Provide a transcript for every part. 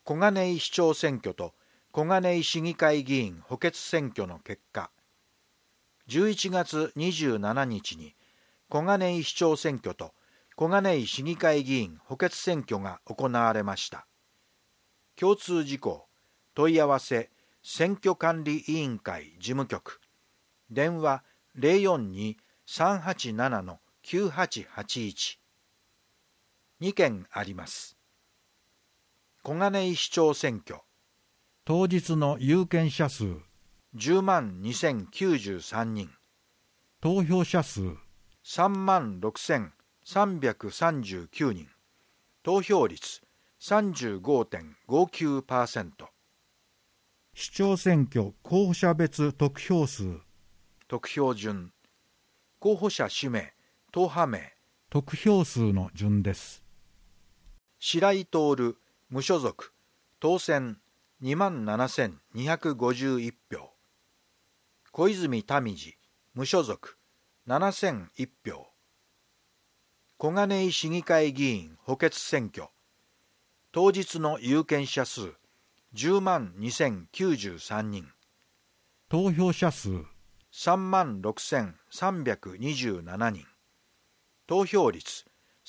小金井市長選挙と小金井市議会議員補欠選挙の結果、11月27日に小金井市長選挙と小金井市議会議員補欠選挙が行われました。共通事項、問い合わせ選挙管理委員会事務局、電話 042-387-9881。2件あります。小金井市長選挙、 当日の有権者数 10万2093人、 投票者数 3万6339人、投票率 35.59%。 市長選挙候補者別得票数得票順、候補者氏名、党派名、 得票数の順です。 白井徹、無所属、当選27,251票。小泉民次、無所属、7,001票。小金井市議会議員補欠選挙、当日の有権者数10万2093人、 投票者数 3万6327人、投票率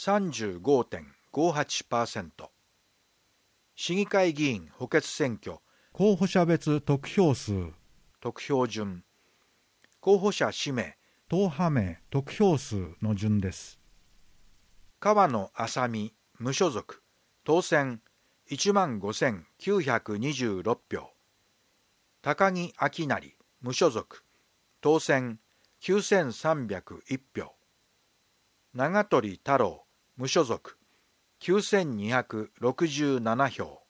35.58%。市議会議員補欠選挙候補者別得票数得票順、候補者氏名、 党派名得票数の順です。 川野麻美、無所属、当選15,926票。高木明成、無所属、当選9,301票。長鳥太郎、無所属、9,267票。